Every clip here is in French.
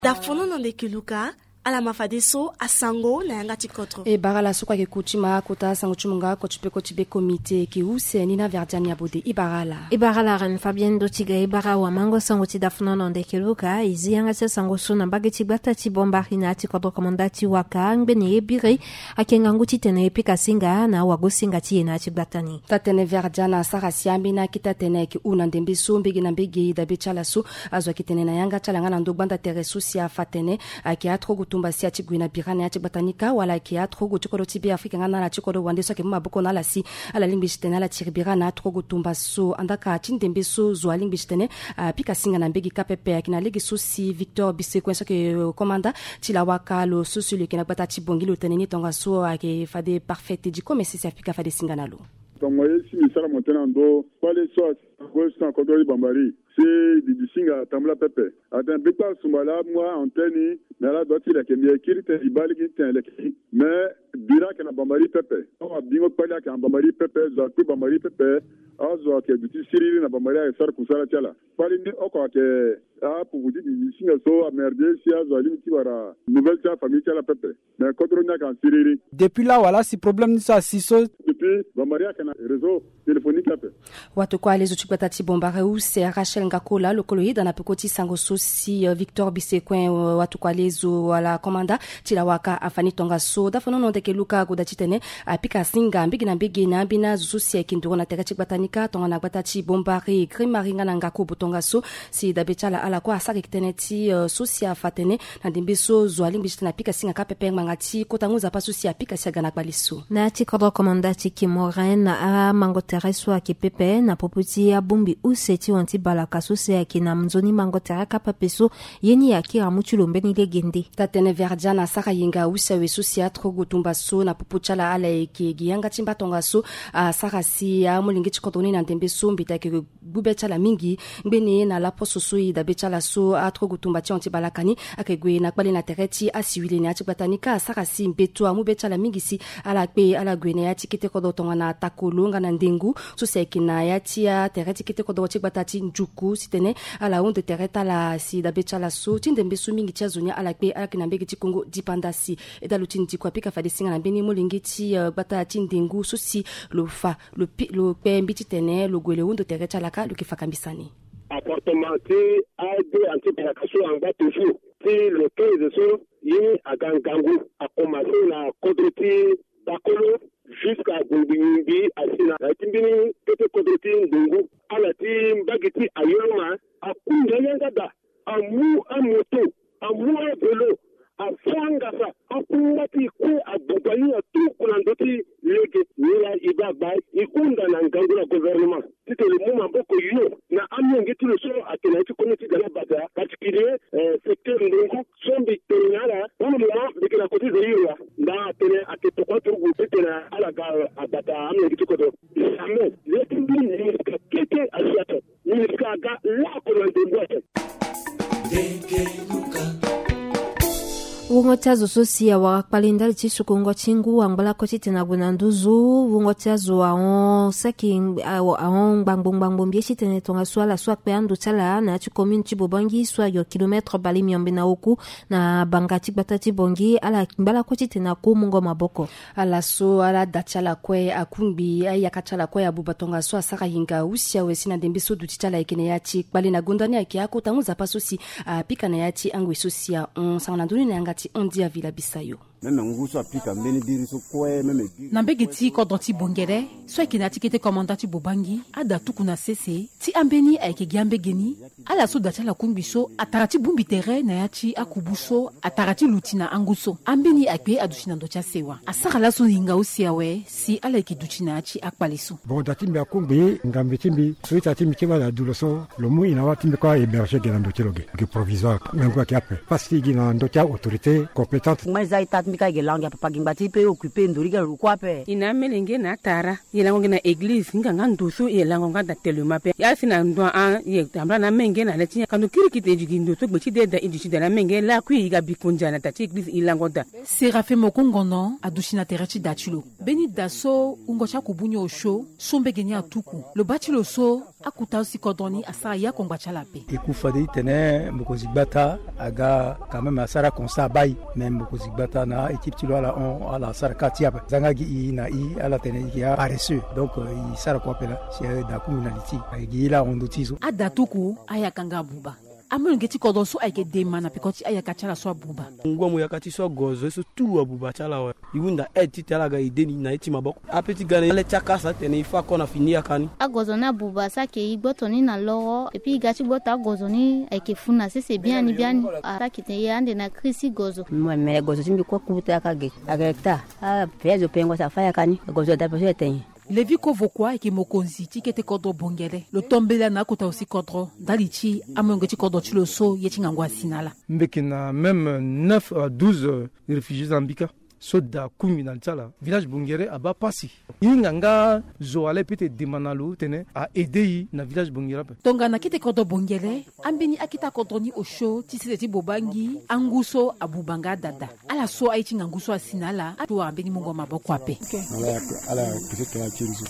Dafono nondeke luka ala mafadeso asango na yanga tikotro. E barala sokwa ke kuchima kota sango chumunga kochibe komite ki use nina verdiani abode ibarala ran Fabien Dotiga ibara wa mango sango ti dafono nondeke luka izi yanga tsa sango suna bageti bata ti bombarina ti kodro komandati waka ngbene ebire akenga nguti tene epika singa na wagosinga ti ena ti batani. Tatene verdiana sarasiambi na kita tene ki una ndembe sumbigi na mbigi da bechala su azwa kitene na yanga chalanga na ndogbanda teresu sia fatene aki atro tumba si atigwina birana ati batanika wala ki atro chikoro tibi Afrika ngana la chikoro wande so ke maboko na la si ala lingbishitena la tiribirana atro tumba so andaka tindembe so zo lingbishitene pika singa na mbegi kapepe akina legi so si Victor Bisekwe so ke komanda tilawaka lo so le kena batati bongi lo teneni tonga so ake fade parfaite di comme si Afrika fade singa na lo tomoye si misala montena ndo pale so ko kodori bambari c'est du singa tambla pepe atan beta sumala moi anteni nala doti la kemie kirite ibali kitin le mais bira kana bambari pepe on a bingo pala kana bambari pepe za ku bambari pepe azo ke duti siriri na bambari a sar kusala chala pali ni oko ke a pour vous dire du singa so a merder si azo ali ti bara nouvelle ta famille chala pepe mais kodro nya kan siriri depuis là voilà si problème ni ça si so depuis bambari kana réseau téléphonique là watu kwa lezo chipatati bombare ou c'est Rachel Ngakola lokoloida na pekoti sango sosi Victor Bisekwe watu kwa lezo wala komanda tilawaka afani tonga so dafono ndeke luka goda chitene apika singa mbigi na mbigi na mbina zususi kindoro na teka chibatanika tonga na batati bombare krimaringa na ngako botonga so si dabechala ala kwa asaki teneti sosi afatene na dimbiso zwali mbishitena pika singa kapepe mangati kotanguza pasosi apika siagana kwaliso na tikodro komanda Kimoren a mangotere so akipepe na poputi ya bumbi useti wanti balaka sose akina mzoni mangotere kapapeso yeni akira muchulombeni legende tatene verdiana saka yinga usa wesusi atro gutumba so na popuchala ala ekigi yanga timba tonga so saka si ya mulingi chikodoni na ndembe so mbita ke bubechala mingi ngbeni na la poso so ida bechala so atro gutumba ti wanti balakani akegwe na kwali na tereti asiwile ni atibatanika saka si mbeto amu bechala mingi si ala kwe ala gwene ya tikite kodo tonga na takolonga na ndengu so sekina ya tia tereti kite kodo chikbatati njuku sitene ala onde tereta la si da bechala so tindembe so mingi tia zonya ala kwe ala kina mbegi tikongo dipandasi edalutin dikwa pika fade singa na beni molingi ti batati ndengu so si lo fa lo pembi titene lo gwele onde tereta la ka lo kifakambisani appartement ti aide anti-pénétration en bas toujours si le 15 so yini agangangu a commencé la kodroti bakolo jusqu'à Gumbingi asina timbini tete kodroti ndungu ala ti mbagiti ayoma akunda yangada amu amoto amu velo afangasa akungati ku abubani atu kunandoti leke nila ibaba ikunda na ngangula gouvernement tite le muma boko yo na amyengi tu so atena ti komiti de la bata particulier secteur ndungu sombi tenyala au moment de la côté de yo na tene aketo ko tu tena ala ga abata amyengi tu ko do jamais le timbini ni ka kete asiato ni ka ga la ko ndungu Wungotazo sosia wa palinda chisukungo chingu wangala kochi tena gunanduzu wungotazo wa saki aon bangbong bieshi tena tonga swala swak pe andu tala na chu community bobangi swa yo kilometre bali miombe na oku na bangati batati bongi ala mbala kochi tena ko mungo maboko ala so ala dachala kwe akumbi ay yakachala kwe abubatonga so saka hinga usia wesina dembiso dutitala ikene yachi bali na gondani yake yako tanguza pasosi pika na yachi angwe sosia on sangana nduni na yanga on dit à Villa Bissayo. Na mbegi ti kodoti bongere so ekina tikete komandati bobangi ada tukuna sese ti ambeni aike giambe geni ala so datala kumbiso atarati bumbi tere na yachi akubuso atarati lutina anguso ambeni akpe adushina ndocha sewa asaka la so hinga usiawe si ala ekiduchina yachi akpaliso bon datimbe akumbi ngambe timbi so itatimbi kiba la duloso lomu inawa timbe kwa héberger gena ndocheloge que provisoire même quoi qui après parce qu'il y a ndocha autorité compétente mika gelanga papa gimbati pe occuper ndoriga kwa pe ina melenge na tara yelango na église nganga ndusu yelango ngada telema pe ya sina ndo an ye tambla na menge na leti kanu kirikite jigindo to gbechi de da indici de la menge la ku yiga bikonja na tati église ilango da Serafe Mokongono adushina tereti dachilo beni daso ungocha kubunyo osho sombe genya atuku lo bachilo so akuta aussi kodoni asa ya kongbacha la pe ekufa de tene mokozibata aga quand même asara konsa bay même mokozibata na équipe tilo ala sara katia zanga gi na i ala tene ya paresseux donc i sara ko pela c'est da communalité gi la ondotizo adatuku aya kanga buba amelo ngeti kodon so ayke demana pikoti aya kachala so buba ngwamu yakati so gozo so tu abuba chala wa yunda eti talaga ideni na eti maboko apeti gane le chakasa tene ifa kona finia kani agozo na buba sake igbotoni na loro et puis gachi bota gozoni ayke funa c'est bien ni bien atakite yande na krisi gozo moi me gozo timbi ko kubuta akage agekta a pezo pengo sa faya kani gozo da pezo etenye Levi Kovokwa eke mokonzi tikete kodro bongere lo tombela na kota aussi kodro dalichi amongeti kodro chilo so yechingangwa sinala mbekena même 9 à 12 réfugiés zambika soda kumi na tsala village bongere aba pasi inganga zoale pete demanalo tene a aider na village bongere tonga na kete kodro bongere ambeni akita kodroni osho tiseti bobangi anguso abubanga dada ala so aichinga nguso asinala atu ambeni mungo maboko ape ala kifika ya chirizo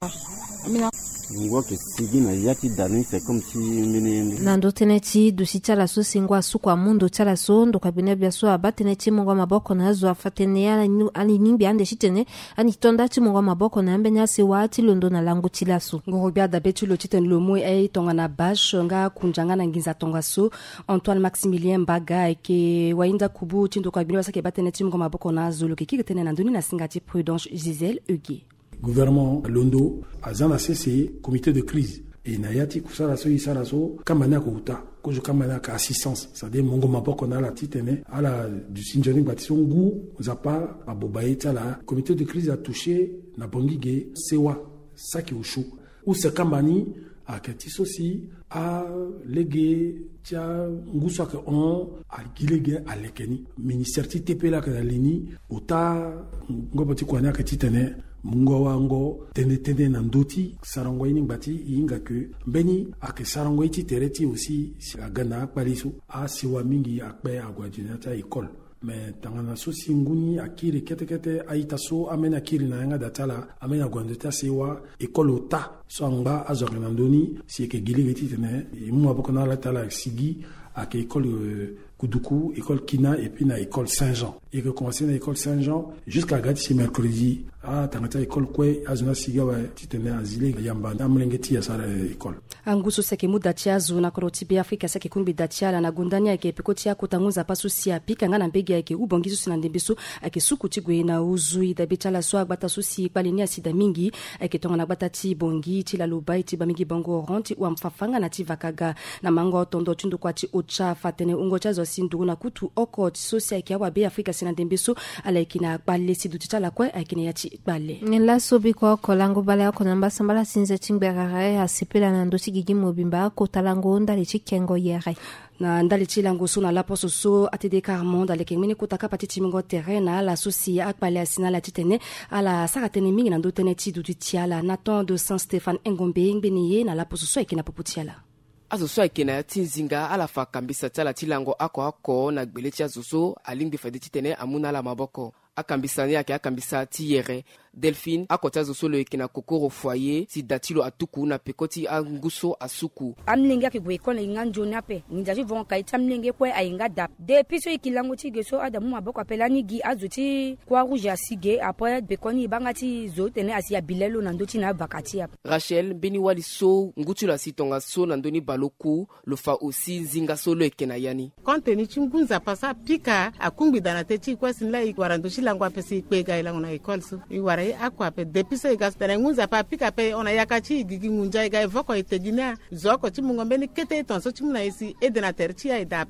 ngoke sigina yati dani c'est comme si menene nando teneti dusichala so singwa sukwa mundo chala so ndo kabine bya so abateneti mungo maboko nazo afatene ali nimbi ande shitene ani tonda ti mungo maboko na ambenya se wati londo na langu tilaso ngorobia da betulo titen lo moy ay tonga na bash nga kunjanga na nginza tonga so Antoine Maximilien Mbaga ke wainda kubu tindo kabine basake bateneti mungo maboko nazo lo kikitene na nduni na singati Prudence Gisèle Eugué gouvernement Londo azana CC comité de crise et nayati kusara so isara so kamana ko uta ko kamana ka assistance c'est-à-dire mongo mapoko na la titene ala du sinjoni batisongu zapa abobaita la comité de crise a touché na bongige sewa saki ushu ou se kambani a katiso si a lege tia nguso ka on a gilege a lekeni ministère TP la ka lini uta ngoboti kwa na ka titene mungo wango tende na ndoti sarango ini bati inga ke beni ake sarango iti tereti aussi si agana paliso a siwa mingi akpe agwajinata école mais tangana so singuni akiri kete aita so amena akiri na yanga datala amena gwandeta sewa école ota so anga azorna ndoni si ke giligeti tene mu abokona la tala sigi ake école Kuduku, école Kina et puis na école Saint-Jean. Et que commencer na école Saint-Jean jusqu'à gati mercredi a tangata école kwe azuna sigawa titene azile yamba namlengeti ya sara école. Anguso seke muda tiazu na korotibi Afrika seke kumbi datiala na gundani yake pekoti ya kutanguza pasu siya pika ngana mbegi yake ubongizu sinandembisu ake suku tigwe na uzui da bitala so agbata susi palenia sida mingi ake tonga na agbata ti bongi ti la lubai ti bamingi bongo ronti wa mfafanga na ti vakaga na mango tondo tundu kwa ti ocha fatene ungo chazo sindu na kutu oko ti sosi yake awa be Afrika sinandembisu ala ikina bale sidu titala kwe akine yati bale. Nila sobi kwa kolango bale ako namba sambala sinze tingberare asipela na ndosi gigi mobimba ko talango ndali chikengo yere na ndali chilango so na lapo so atede carmond ale kengmini kutaka patiti mingo terrain na la sosi akpale asina la titene ala sakatene mingi na ndotene ti dutu tiala Nathan de Saint-Stéphane Engombe ngbeneye na lapo so ekina poputiala azo so ekena tinzinga ala fa kambisa tala tilango ako na gbele tia zoso alingi fedi titene amuna la maboko akambisani yake akambisa tiyere Delphine akota zo solo ekina kokoro foyer si datilo atuku na pekoti anguso asuku amlinga ke gwe kona nganjo nape ninjaji von kaita mlinge kwe ainga dap de piso ikilango ti geso adamu maboko apelani gi azuti kwa rouge asige après bekoni bangati zo tene asia bilelo na ndoti na bakati ap Rachel beni wali so ngutula sitonga so na ndoni baloku lo fa aussi zinga solo ekena yani konteni chungunza pasa pika akumbi dana techi kwa sinla ikwarando langwa pesi kwega ila una école so iwara akwa pe depuis ça gas tena ngunza pa pika pe ona yakachi gigi ngunja iga evoko itegina zoko chimungo mbeni kete tonso chimuna isi edenater chia idape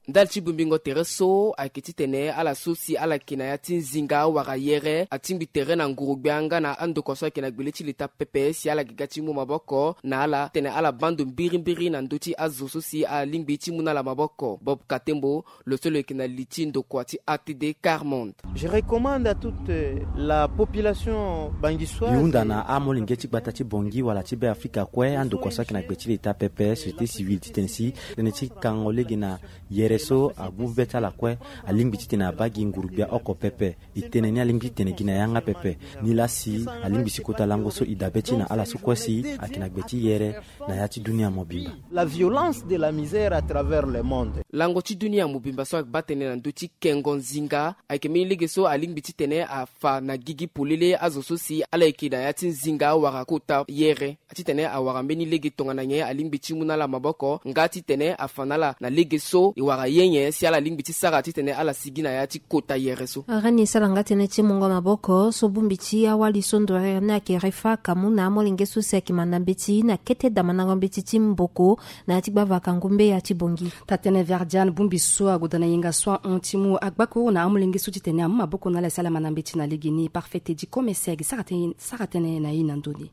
ndal ci bumbingo tere so ayeke ti tene ala so si ala yeke na ya ti nzinga wara yere atingbi tere na ngurugbe anga na andoko so ayeke na gbele ti leta pepe si ala yeke ga ti mu maboko na ala tene ala bando mbirimbiri na ndö ti azo so si alingbi ti mu na ala maboko. Bob Katembo lo so lo yeke na li ti ndoko ti ATD Carmonde. Je recommande à toute la population bangissoise yunda na amolinge ti gbata ti bongi wala ti be Afrika kue andoko so ayeke na gbe ti leta pepe société civile ti tene si tene ti kango lege na yere so abu beta la kwe alingbi ti tene abagi ngurubia oko pepe itene ni alingbi tene gina yanga pepe ni la si alingbi si kota lango so idabeti na ala so kwesi akina gbeti yere na yati dunia mobimba. La violence de la misère à travers le monde. Lango ti dunia mobimba so batene na ndoti kengo nzinga ayeke mi lege so alingbi ti tene afa na gigi polele azo so si ala yeke na yati nzinga wara kota yere ati tene awara mbeni lege tongana nye alingbi ti mu na la maboko nga ti tene afa na la na lege so iwara yenye si ala lingbi ti sara ti tene ala sigi na ya ti kota yere so agani salanga tene ti mungo maboko so bumbi ti awali so ndore na ke refa kamu na molinge so se ki mandambe ti na kete da manangombe ti mboko na ti gbava kangumbe ya ti bongi tatene verdian bumbi so agodana yenga so ontimu agbako na amolinge so ti tene amma boko na la sala manambe ti na legini parfait di comme seg saratene na ina ndoni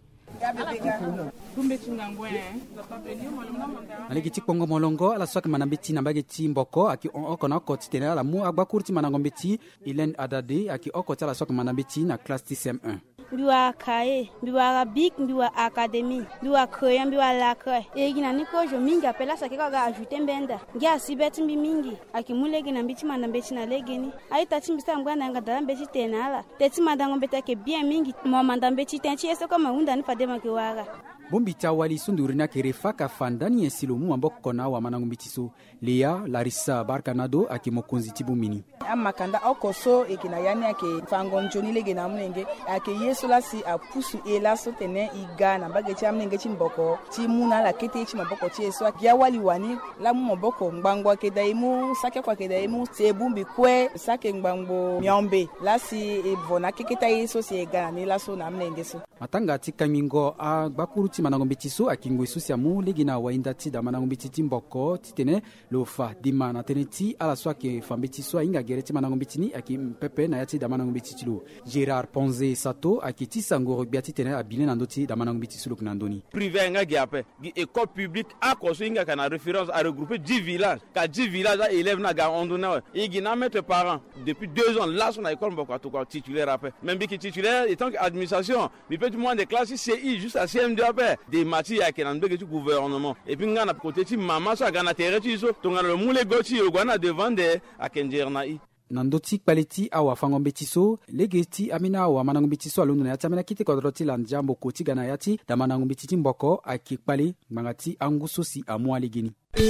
alegi ti kpongo molongo ala soki manambe ti na mbage ti mboko aki oko na oko ti tene ala mu agbakuru ti manangombe ti Hélène Adade aki oko ti ala soki manambe ti na classe ti CM1 mbiwa kaye mbiwa arabique mbiwa académie mbiwa créole mbiwa lacre egi na niko jo mingi apela sake ka ga ajouter mbenda ngi asibeti mbi mingi akimulegi na mbiti manambe ti na legeni aita ti mbisa mbwana nga dala mbeti tena ala teti madango mbeta ke bien mingi mo mandambe ti tenchi ese ko maunda ni fadema ke wara bombi ti awali so nduri na yeke refa ka fa ndani ye si lo mu maboko na awamanangombe ti so Léa Larissa Barkanado ayeke mokonzi ti bongini amakanda oko so yeke na ya ni ayeke fangonzoni lege na amulenge ayeke ye so lasi apusu e la so tene i ga na mbage ti amulenge ti mboko ti mu na ala kete ti maboko ti e so gi awali wani la mu maboko ngbango ayeke da ye mu sake oko ayeke da ye mu si e bungbi kue sake ngbango miombe lasi e vo na keke ta ye so si e ga na ni la so na amulenge so matanga ti kamingo agbakuru ti manangombe ti so ayeke ngoi so si amu lege na awainda ti da manangombe ti mboko ti tene lo fa dima na tene ti ala so ayeke fambe ti so ahinga gere ti manangombe ti ni ayeke pepe na ya ti da manangombe ti lo Gérard Ponze Sato ayeke ti sango gbia ti tene abile na ndö ti da manangombe ti so lo yeke na ndöni privé ahinga gi ape gi école publique oko so hinga yeke na référence a regroupé 10 villages ka 10 villages aélève na ga hondo na e gi na mettre parents depuis 2 ans là so na école mboko atoko titulaire ape même bi ki titulaire étant que administration mi peut moins de classe CI juste à CM2 ape des matières ayeke na ndenge ti gouvernement et puis nga na côté ti mama so aga na tere ti so tongana lo mule go ti yogua na devant de ayeke nzere na i na ndö ti kpale ti awafangombe ti so lege ti ambeni awamanangombe ti so alondo na ya ti ambeni akite kodro ti landia mboko ti ga na ya ti da manangombe ti mboko ayeke kpale ngbanga ti angu so si amu alegeni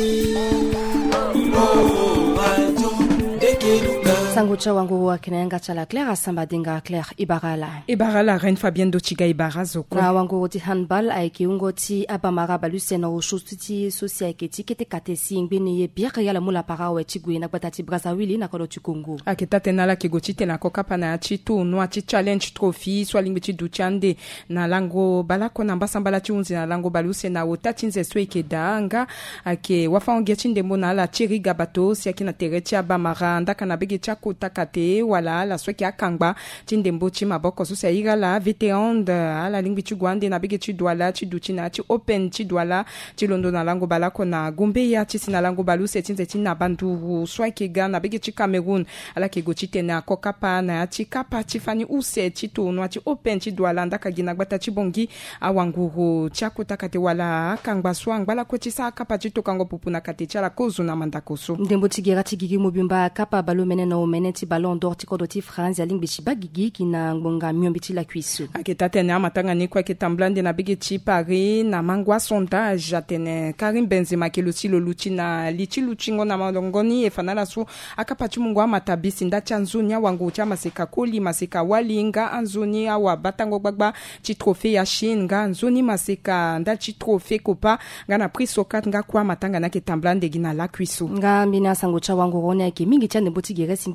sango cha wangu akina yanga chala Claire asamba dinga Claire Ibarala Reine Fabienne Dochiga Ibarazoko na wangu ti handball ayeke ungo ti abamara balusena o shustu ti sosia ayeke ti kete kate si ngbeni ye biaka yala mula para we ti gue na gbata ti Brazzaville na kolo ti Congo ayeke ta tene ala yeke go ti tene ako kapa na ya ti tournoi ti challenge trophy so alingbi ti duti ande na lango balako na mbasambala ti hunzi na lango balusena o ta ti nze so yeke da nga ayeke wafango ti ndembo na ala ti riga bato si ayeke na tere ti abamara ndaka na bege ti akota kate wala ala so yeke akangba ti ndembo ti maboko so si airi la vétéran ala lingbi ti gue ande na bege ti duala ti duti na ya ti open ti duala ti londo na lango balako na gombeya ti si na lango baluse ti nze ti na banduru so ayeke ga na bege ti Cameroun ala yeke go ti tene ako kapa na ya ti kapa ti fani use ti tournoi ti open ti duala ndaka gi na gbata ti bongi awanguru ti akota kate wala akangba so angbalako ti sa akapa ti tokango pupu na kate ti ala kozo na mandako so ndembo ti gera ti gigi mobimba kapa balo mene na omene ti ballon d'or ti kodo ti France alingbi ti bagigi ki na ngbonga miombi ti la cuisse ayeke ta tene amatanga ni kue ayeke tambula nde na bege ti Paris na mangwa sondage atene Karim Benzema ayeke lo ti lo lu ti na li ti lu ti ngo na malongo ni e fa na ala so akapa ti mungo amata bisi nda ti anzoni awango ti amaseka koli maseka wali nga anzoni awabatango gbagba ti trophée ya Chine nga anzoni maseka nda ti trophée kopa nga na prix Socrate nga kue amatanga na yeke tambula ndegi na la cuisse nga mbeni asango ti awango roni ayeke mingi ti andembo ti gere si ngbeni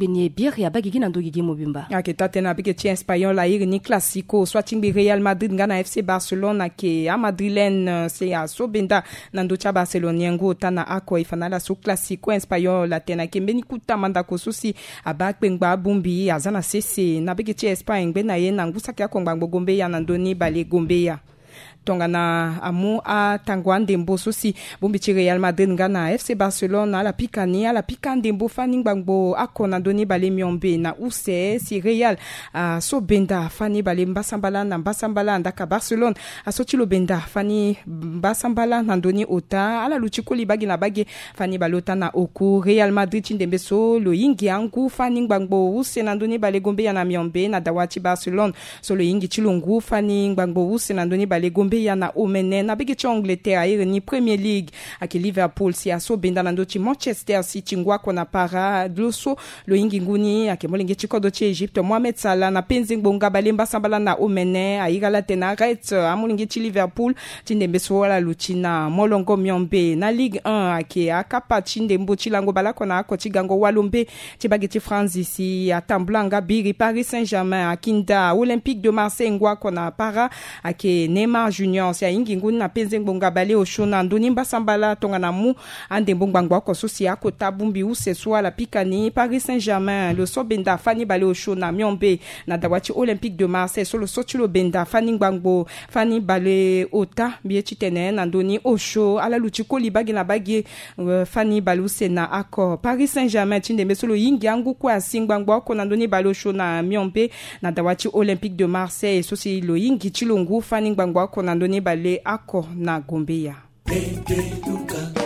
ni bir ya bagi gina ndo gigi mobimba ake tatena bige ti espagnol la iri ni classico soit timbi Real Madrid ngana FC Barcelona ke a madrilène se a sobenda nando cha barceloniengo tana ako ifanala su classico espagnol la tena kembeni kuta manda kosusi abakpengba bumbi azana sese na bige ti Espagne ngbe na ye na ngusa ke akongba gombe ya nandoni bale gombe ya tongana amu a tangwande mboso si bombi Real Madrid ngana FC Barcelona la pikani ala pikande mbo fani ngbango akona doni bale miombe na use si Real so benda fani bale mbasambala ndaka Barcelona asoti lo benda fani mbasambala na doni ota ala luchikoli bagi na bagi fani balota na oku Real Madrid chindembe so lo yingi angu fani ngbango use na doni bale gombe ya na miombe na dawachi Barcelona so lo yingi chilungu fani ngbango use na doni bale gombe ya na omene na bigi Angleterre iri ni Premier League aki Liverpool si aso benda na ndochi Manchester City ngwa kona para loso lo ingi nguni aki molenge chikodo chi Egypte Mohamed Salah na penzi ngbonga balemba sambala na omene aigala tena right amolinge chi Liverpool tindembe sola luchina molongo myombe na Ligue 1 aki akapa chindembo chilango balako na ako chigango walombe chibagi chi France si atamblanga biri Paris Saint-Germain akinda Olympique de Marseille ngwa kona para aki Neymar Junior si ingi nguni na penze ngbonga bale oshona ndoni mbasambala tonga na mu ande mbongwa ko sosi akota bumbi use soa la pikani Paris Saint-Germain le so benda fani bale oshona myombe na dawachi Olympique de Marseille so le sotulo benda fani ngbango fani bale ota biye chitene na ndoni osho ala luchiko libagi na bagi fani bale use na ako Paris Saint-Germain tinde mesolo yingi angu kwa singbango ko na ndoni bale oshona myombe na dawachi Olympique de Marseille so si lo yingi chilungu fani ngbango ko na ndoni bale ako na gombe ya